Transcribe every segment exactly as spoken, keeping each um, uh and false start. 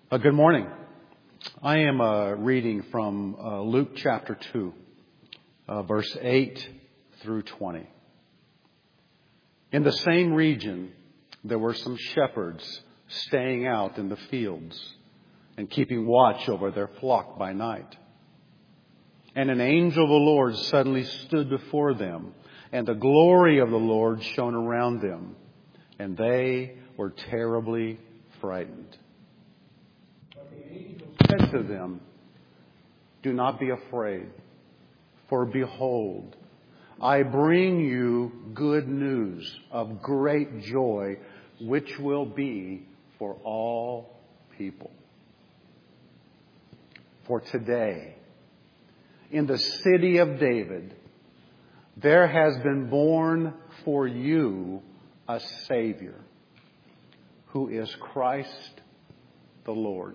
Uh, good morning. I am uh, reading from uh, Luke chapter two, uh, verse eight through twenty. In the same region, there were some shepherds staying out in the fields and keeping watch over their flock by night. And an angel of the Lord suddenly stood before them, and the glory of the Lord shone around them, and they were terribly frightened. Said to them, "Do not be afraid, for behold, I bring you good news of great joy, which will be for all people. For today, in the city of David, there has been born for you a Savior, who is Christ the Lord.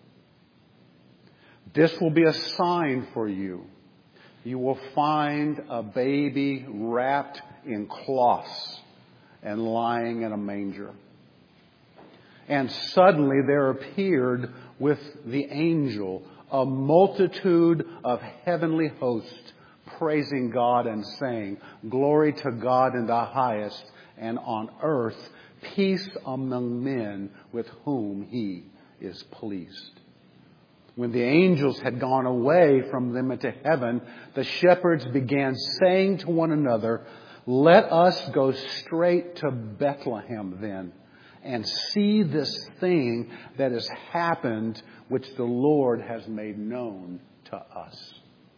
This will be a sign for you. You will find a baby wrapped in cloths and lying in a manger." And suddenly there appeared with the angel a multitude of heavenly hosts, praising God and saying, "Glory to God in the highest, and on earth peace among men with whom He is pleased." When the angels had gone away from them into heaven, the shepherds began saying to one another, "Let us go straight to Bethlehem then, and see this thing that has happened, which the Lord has made known to us."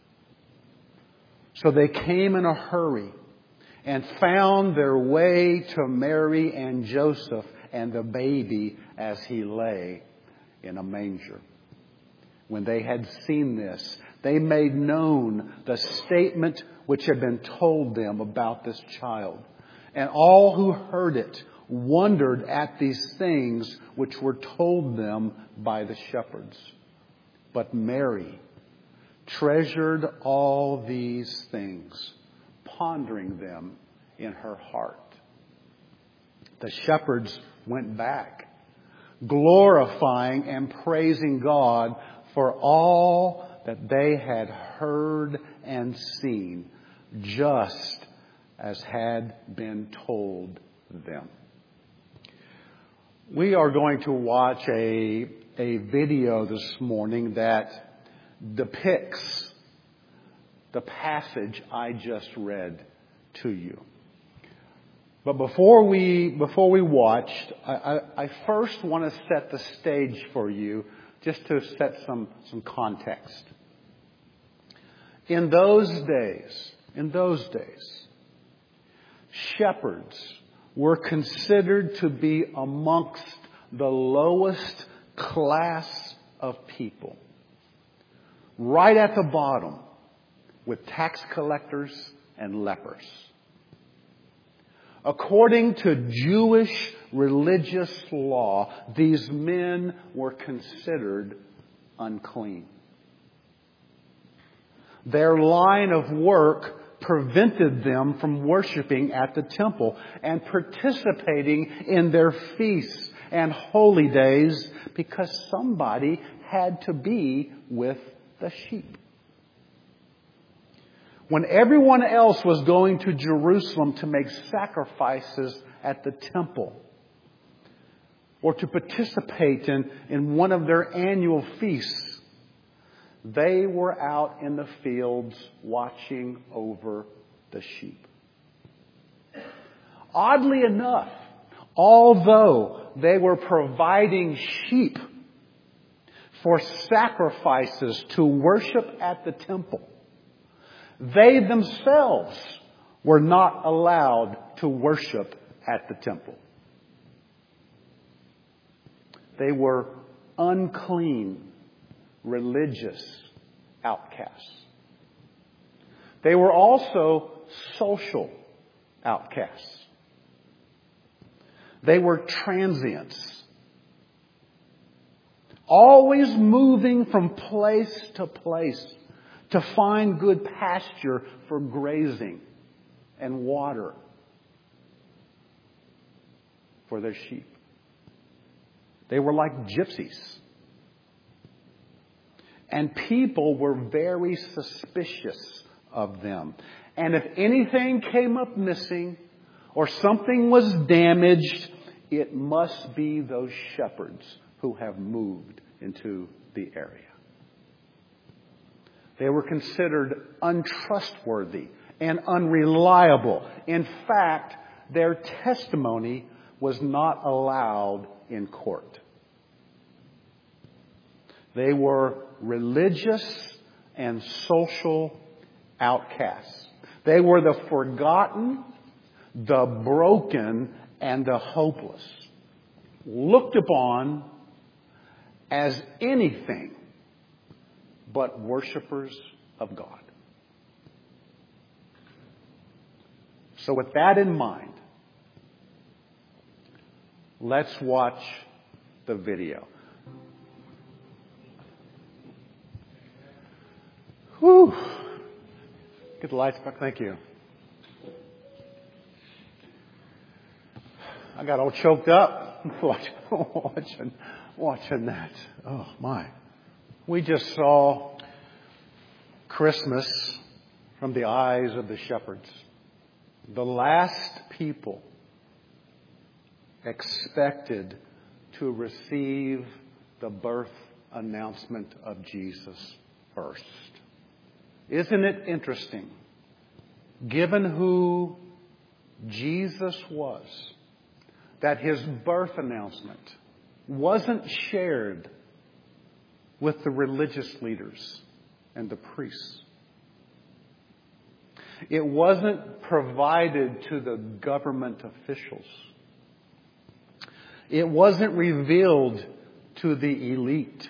So they came in a hurry and found their way to Mary and Joseph and the baby as he lay in a manger. When they had seen this, they made known the statement which had been told them about this child. And all who heard it wondered at these things which were told them by the shepherds. But Mary treasured all these things, pondering them in her heart. The shepherds went back, glorifying and praising God for all that they had heard and seen, just as had been told them. We are going to watch a, a video this morning that depicts the passage I just read to you. But before we before we watched, I, I, I first want to set the stage for you, just to set some, some context. In those days, in those days, shepherds were considered to be amongst the lowest class of people. Right at the bottom, with tax collectors and lepers. According to Jewish religious law, these men were considered unclean. Their line of work prevented them from worshiping at the temple and participating in their feasts and holy days, because somebody had to be with the sheep. When everyone else was going to Jerusalem to make sacrifices at the temple, or to participate in, in one of their annual feasts, they were out in the fields watching over the sheep. Oddly enough, although they were providing sheep for sacrifices to worship at the temple, they themselves were not allowed to worship at the temple. They were unclean, religious outcasts. They were also social outcasts. They were transients, always moving from place to place to find good pasture for grazing and water for their sheep. They were like gypsies And people were very suspicious of them. And if anything came up missing or something was damaged, it must be those shepherds who have moved into the area. They were considered untrustworthy and unreliable. In fact, their testimony was not allowed in court. They were religious and social outcasts. They were the forgotten, the broken, and the hopeless, looked upon as anything but worshipers of God. So with that in mind, let's watch the video. Whew. Get the lights back. Thank you. I got all choked up watching, watching that. Oh, my. We just saw Christmas from the eyes of the shepherds. The last people expected to receive the birth announcement of Jesus first. Isn't it interesting, given who Jesus was, that his birth announcement wasn't shared with the religious leaders and the priests? It wasn't provided to the government officials. It wasn't revealed to the elite,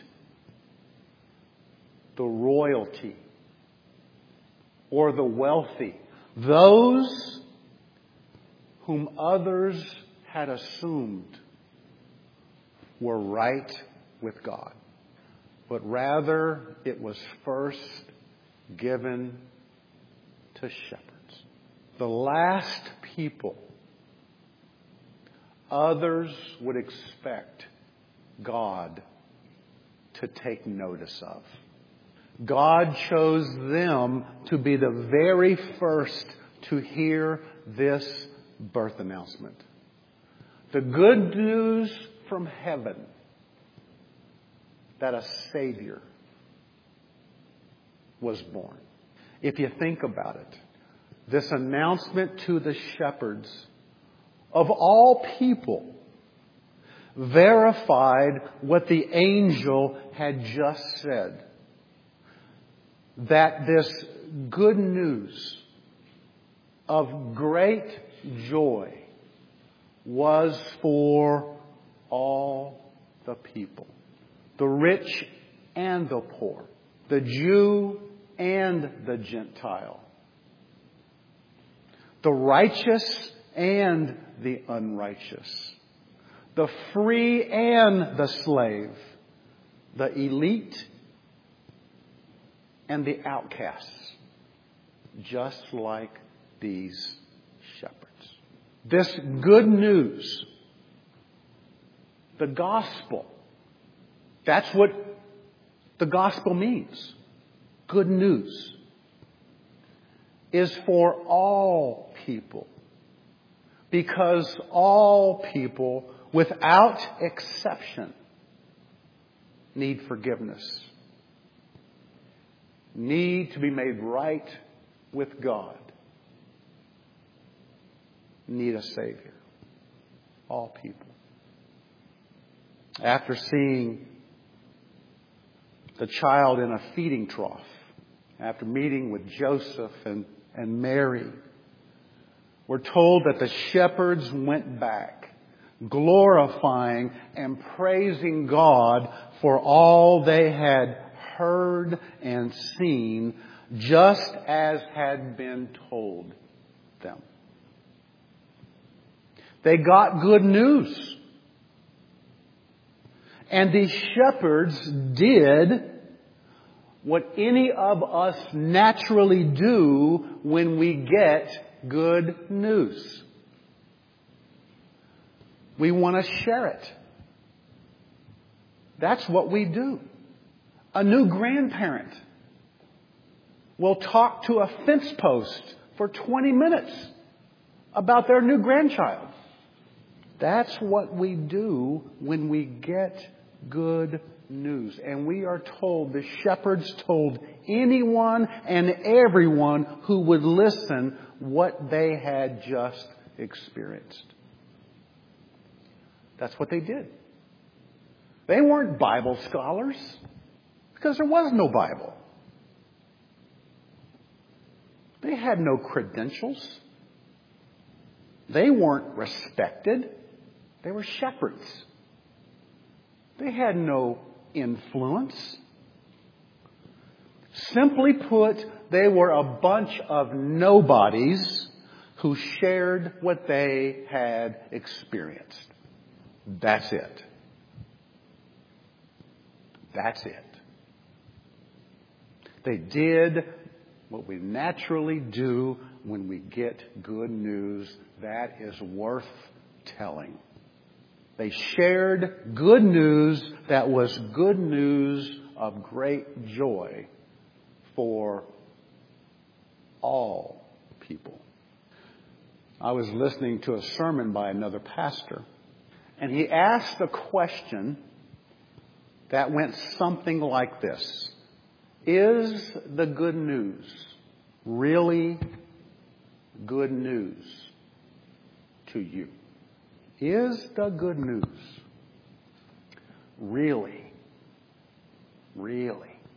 the royalty, or the wealthy, those whom others had assumed were right with God. But rather, it was first given to shepherds. The last people others would expect God to take notice of. God chose them to be the very first to hear this birth announcement. The good news from heaven that a Savior was born. If you think about it, this announcement to the shepherds of all people verified what the angel had just said. That this good news of great joy was for all the people. The rich and the poor. The Jew and the Gentile. The righteous and the unrighteous. The free and the slave. The elite and the outcasts. Just like these shepherds. This good news, the gospel, that's what the gospel means. Good news is for all people. Because all people, without exception, need forgiveness. Need to be made right with God. Need a Savior. All people. After seeing the child in a feeding trough, after meeting with Joseph and, and Mary, we're told that the shepherds went back, glorifying and praising God for all they had heard and seen, just as had been told them. They got good news. And these shepherds did what any of us naturally do when we get good news. We want to share it. That's what we do. A new grandparent will talk to a fence post for twenty minutes about their new grandchild. That's what we do when we get good news. And we are told, the shepherds told anyone and everyone who would listen what they had just experienced. That's what they did. They weren't Bible scholars because there was no Bible. They had no credentials. They weren't respected. They were shepherds. They had no influence. Simply put, they were a bunch of nobodies who shared what they had experienced. That's it. That's it. They did what we naturally do when we get good news. That is worth telling. They shared good news that was good news of great joy for all people. I was listening to a sermon by another pastor, and he asked a question that went something like this. Is the good news really good news to you? Is the good news really, really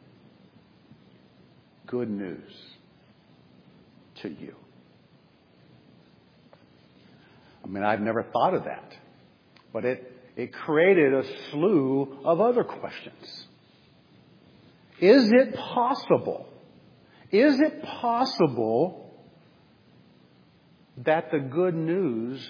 good news to you? I mean, I've never thought of that, but it, it created a slew of other questions. Is it possible? Is it possible that the good news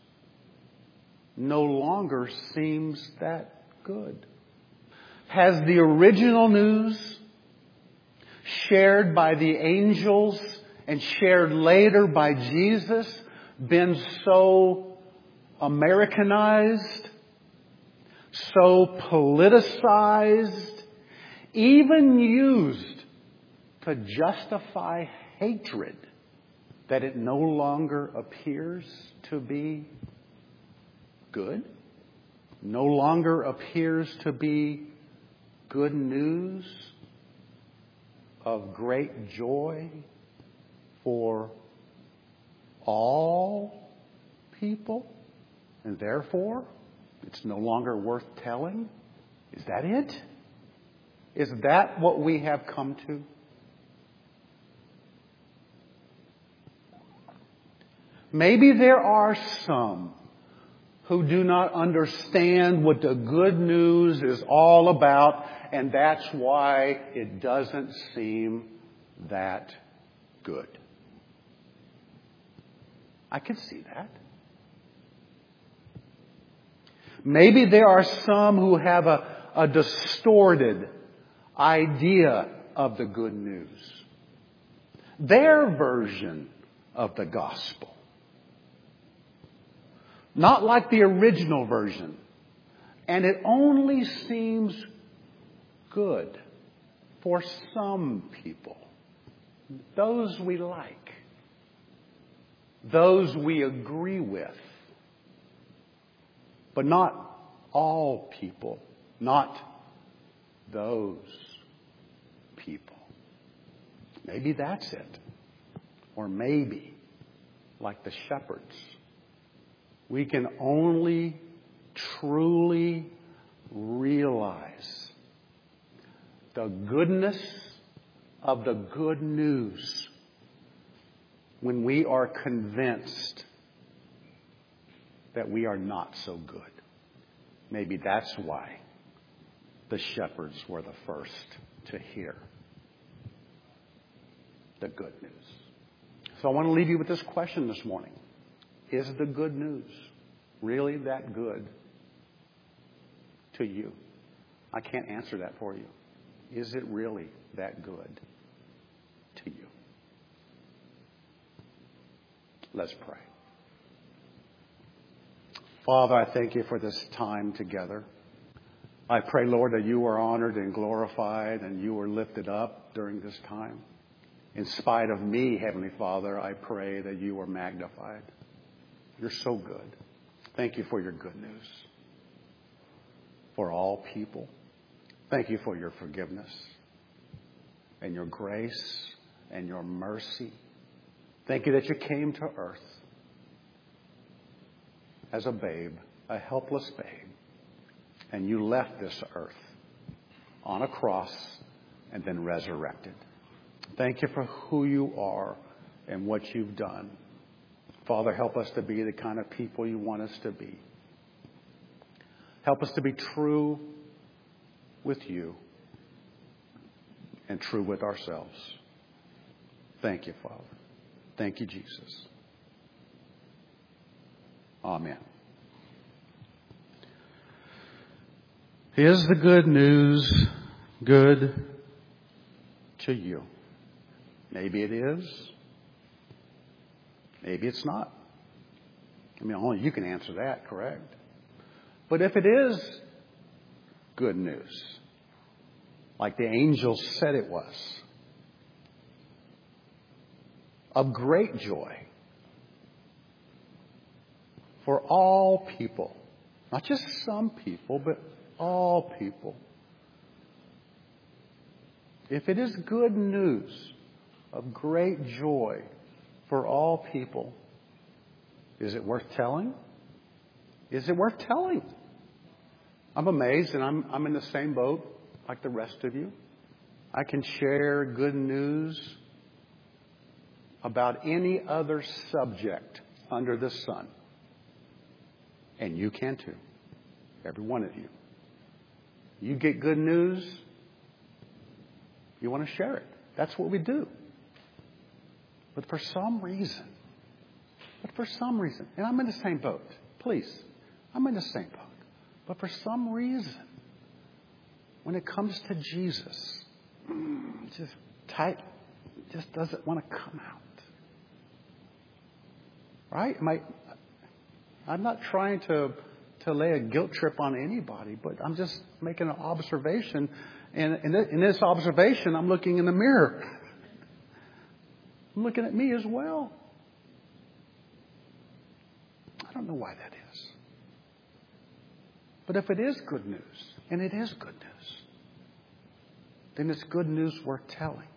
no longer seems that good? Has the original news, shared by the angels and shared later by Jesus, been so Americanized, so politicized, even used to justify hatred, that it no longer appears to be good? No longer appears to be good news of great joy for all people? And therefore, it's no longer worth telling? Is that it? Is that what we have come to? Maybe there are some who do not understand what the good news is all about, and that's why it doesn't seem that good. I can see that. Maybe there are some who have a, a distorted idea of the good news. Their version of the gospel. Not like the original version. And it only seems good for some people. Those we like. Those we agree with. But not all people. Not those people. Maybe that's it. Or maybe, like the shepherds, we can only truly realize the goodness of the good news when we are convinced that we are not so good. Maybe that's why the shepherds were the first to hear the good news. So I want to leave you with this question this morning. Is the good news really that good to you? I can't answer that for you. Is it really that good to you? Let's pray. Father, I thank you for this time together. I pray, Lord, that you are honored and glorified and you are lifted up during this time. In spite of me, Heavenly Father, I pray that you are magnified. You're so good. Thank you for your good news for all people. Thank you for your forgiveness and your grace and your mercy. Thank you that you came to earth as a babe, a helpless babe, and you left this earth on a cross and then resurrected. Thank you for who you are and what you've done. Father, help us to be the kind of people you want us to be. Help us to be true with you and true with ourselves. Thank you, Father. Thank you, Jesus. Amen. Is the good news good to you? Maybe it is. Maybe it's not. I mean, only you can answer that, correct? But if it is good news, like the angels said it was, of great joy for all people, not just some people, but all people. If it is good news of great joy for all people, is it worth telling? Is it worth telling? I'm amazed, and I'm, I'm in the same boat like the rest of you. I can share good news about any other subject under the sun. And you can too. Every one of you. You get good news, you want to share it. That's what we do. But for some reason, but for some reason, and I'm in the same boat. Please, I'm in the same boat. But for some reason, when it comes to Jesus, just tight, just doesn't want to come out. Right? Am I, I'm not trying to to lay a guilt trip on anybody, but I'm just making an observation. And in this observation, I'm looking in the mirror. I'm looking at me as well. I don't know why that is. But if it is good news, and it is good news, then it's good news worth telling.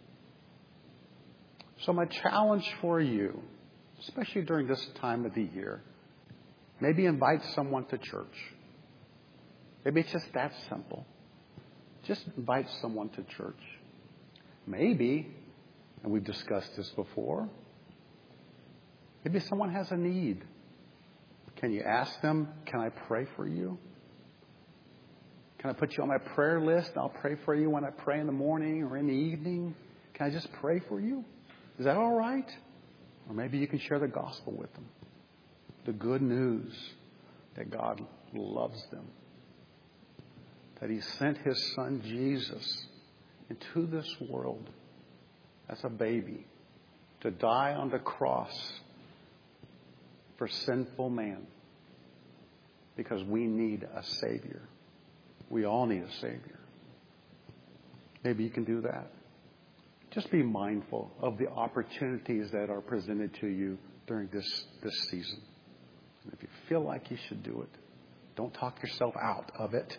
So my challenge for you, especially during this time of the year, maybe invite someone to church. Maybe it's just that simple. Just invite someone to church. Maybe, and we've discussed this before, maybe someone has a need. Can you ask them, can I pray for you? Can I put you on my prayer list? I'll pray for you when I pray in the morning or in the evening. Can I just pray for you? Is that all right? Or maybe you can share the gospel with them. The good news that God loves them. That He sent His Son Jesus into this world as a baby to die on the cross for sinful man. Because we need a Savior. We all need a Savior. Maybe you can do that. Just be mindful of the opportunities that are presented to you during this, this season. And if you feel like you should do it, don't talk yourself out of it.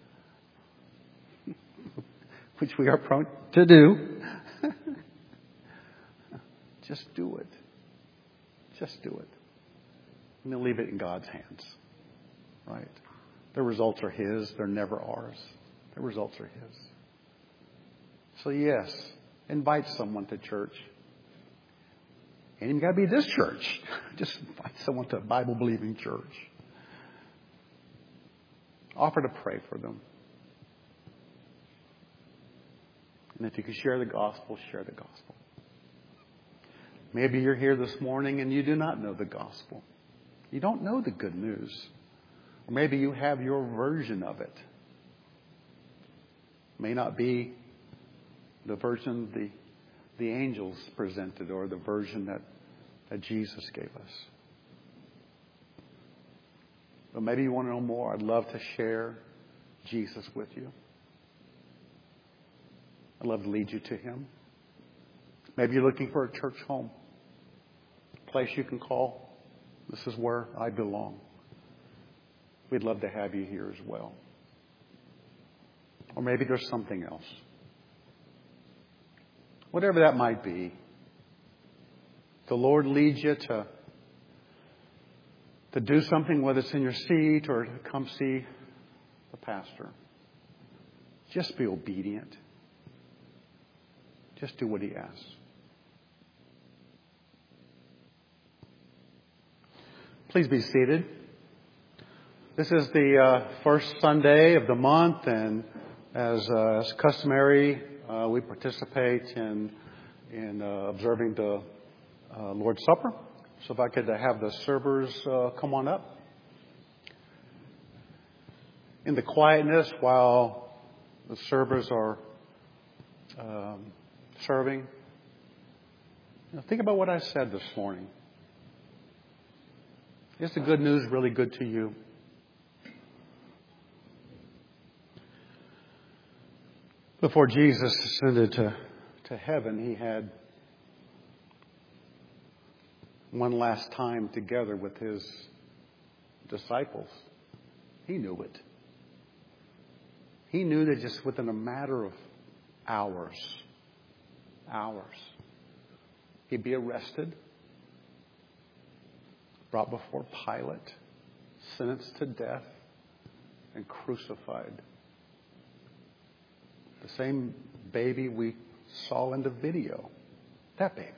Which we are prone to do. Just do it. Just do it. And then leave it in God's hands. Right? The results are His. They're never ours. The results are His. So yes, invite someone to church. And you've got to be this church. Just invite someone to a Bible-believing church. Offer to pray for them. And if you can share the gospel, share the gospel. Maybe you're here this morning and you do not know the gospel. You don't know the good news. Or maybe you have your version of it. It may not be the version the, the angels presented or the version that, that Jesus gave us. But maybe you want to know more. I'd love to share Jesus with you. I'd love to lead you to Him. Maybe you're looking for a church home, a place you can call. This is where I belong. We'd love to have you here as well. Or maybe there's something else. Whatever that might be, the Lord leads you to, to do something, whether it's in your seat or to come see the pastor. Just be obedient. Just do what He asks. Please be seated. This is the uh, first Sunday of the month, and as, uh, as customary, uh, we participate in in uh, observing the uh, Lord's Supper. So if I could have the servers uh, come on up. In the quietness while the servers are um, serving, you know, think about what I said this morning. Is the good news really good to you? Before Jesus ascended to, to heaven, He had one last time together with His disciples. He knew it. He knew that just within a matter of hours, hours, He'd be arrested, brought before Pilate, sentenced to death, and crucified. The same baby we saw in the video, that baby,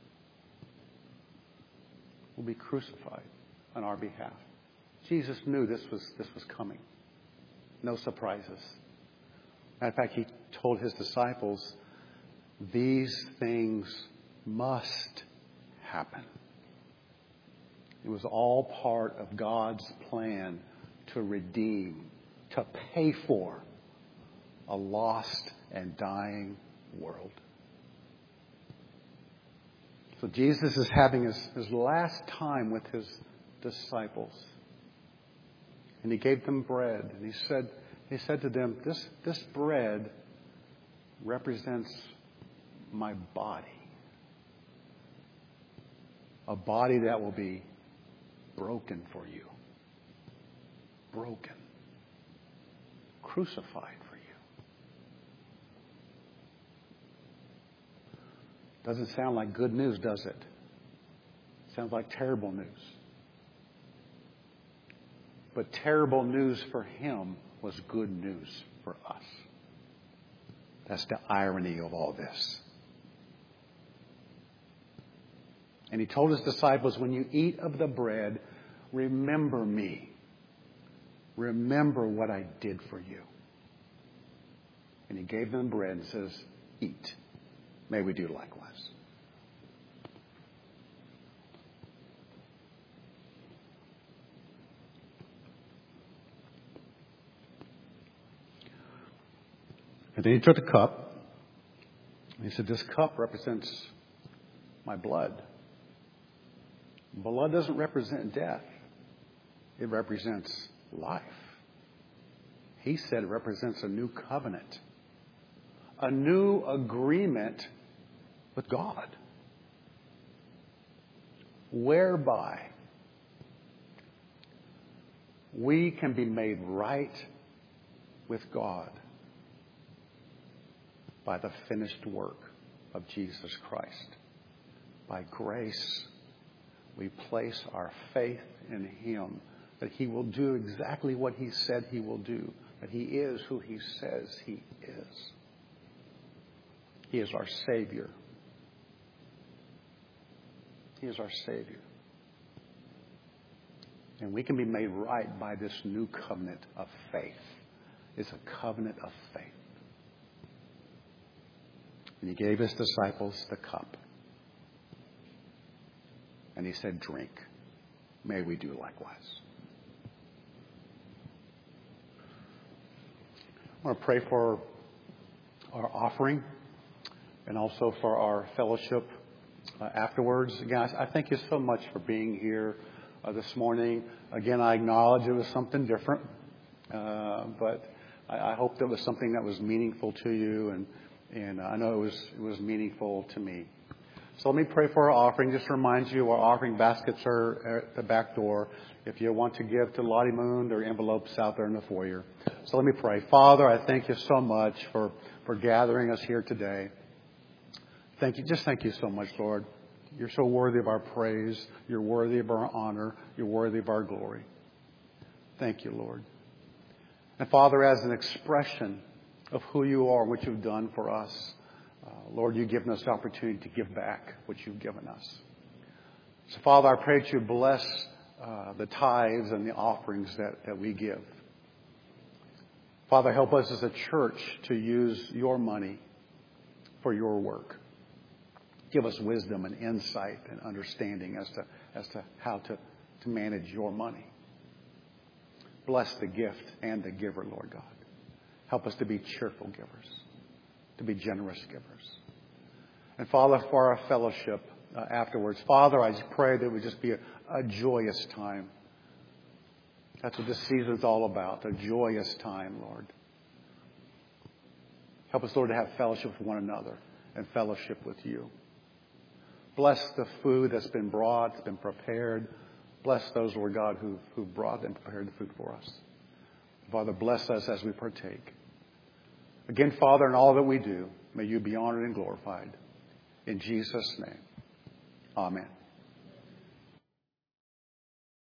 will be crucified on our behalf. Jesus knew this was this was coming. No surprises. Matter of fact, He told His disciples, these things must happen. It was all part of God's plan to redeem, to pay for a lost and dying world. So Jesus is having his, his last time with His disciples. And He gave them bread. And He said, He said to them, this, this bread represents my body. A body that will be broken for you. Broken. Crucified for you. Doesn't sound like good news, does it? Sounds like terrible news. But terrible news for Him was good news for us. That's the irony of all this. And He told His disciples, when you eat of the bread, remember me. Remember what I did for you. And He gave them bread and says, eat. May we do likewise. And then He took the cup. And He said, this cup represents my blood. Blood doesn't represent death. It represents life. He said it represents a new covenant. A new agreement with God. Whereby we can be made right with God by the finished work of Jesus Christ. By grace, we place our faith in Him, that He will do exactly what He said He will do, that He is who He says He is. He is our Savior. He is our Savior. And we can be made right by this new covenant of faith. It's a covenant of faith. And He gave His disciples the cup. And He said, drink. May we do likewise. I want to pray for our offering and also for our fellowship uh, afterwards. Guys, I thank you so much for being here uh, this morning. Again, I acknowledge it was something different. Uh, but I, I hope that was something that was meaningful to you, and, and I know it was, it was meaningful to me. So let me pray for our offering. Just to remind you, our offering baskets are at the back door. If you want to give to Lottie Moon, there are envelopes out there in the foyer. So let me pray. Father, I thank you so much for, for gathering us here today. Thank you. Just thank you so much, Lord. You're so worthy of our praise. You're worthy of our honor. You're worthy of our glory. Thank you, Lord. And Father, as an expression of who you are, what you've done for us, uh, Lord, you've given us the opportunity to give back what you've given us. So, Father, I pray that you bless uh, the tithes and the offerings that, that we give. Father, help us as a church to use your money for your work. Give us wisdom and insight and understanding as to as to how to, to manage your money. Bless the gift and the giver, Lord God. Help us to be cheerful givers, to be generous givers. And Father, for our fellowship uh, afterwards, Father, I just pray that it would just be a, a joyous time. That's what this season's all about, a joyous time, Lord. Help us, Lord, to have fellowship with one another and fellowship with you. Bless the food that's been brought, that's been prepared. Bless those, Lord God, who who brought and prepared the food for us. Father, bless us as we partake. Again, Father, in all that we do, may you be honored and glorified. In Jesus' name, amen.